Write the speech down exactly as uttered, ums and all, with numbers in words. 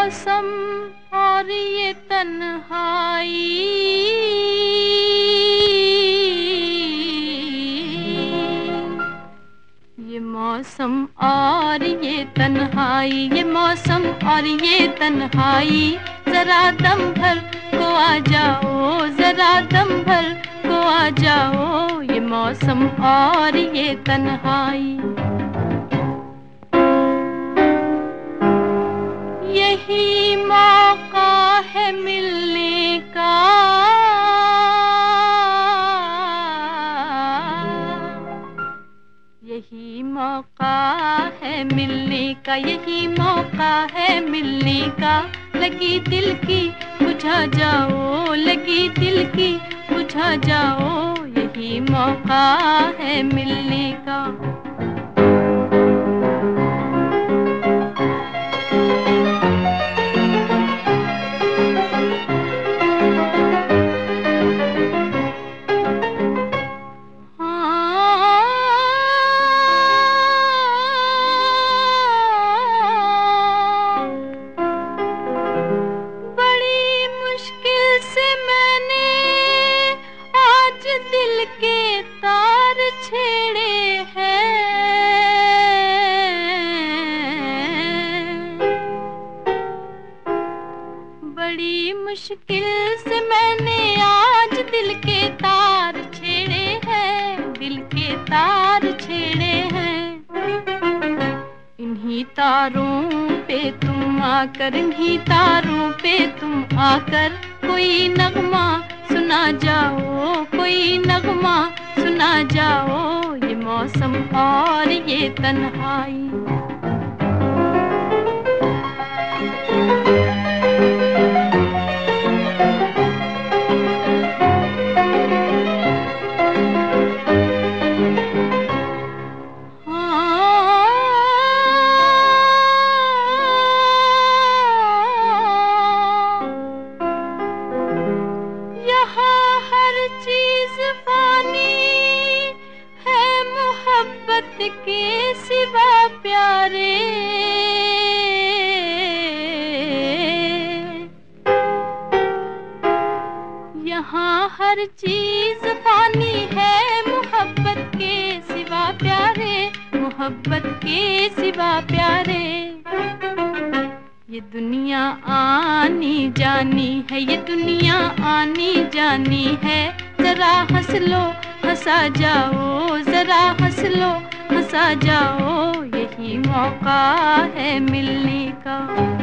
मौसम और ये तन्हाई, ये मौसम और ये तन्हाई, ये मौसम और ये तन्हाई। जरा दम भर को आ जाओ, जरा दम भर को आ जाओ, ये मौसम और ये तन्हाई। यही मौका है मिलने का, यही मौका है मिलने का, यही मौका है मिलने का। लगी दिल की बुझा जाओ, लगी दिल की बुझा जाओ, यही मौका है मिलने का। दिल के तार छेड़े हैं, बड़ी मुश्किल से मैंने आज दिल के तार छेड़े हैं, दिल के तार छेड़े हैं। इन्हीं तारों पे तुम आकर, इन्हीं तारों पे तुम आकर कोई नगमा सुना जाओ, कोई नगमा सुना जाओ, ये मौसम और ये तन्हाई। के सिवा प्यारे, यहाँ हर चीज फानी है, मोहब्बत के सिवा प्यारे, मोहब्बत के सिवा प्यारे। ये दुनिया आनी जानी है, ये दुनिया आनी जानी है। जरा हंस लो हंसा जाओ, जरा हंस लो हंसा जाओ, यही मौका है मिलने का।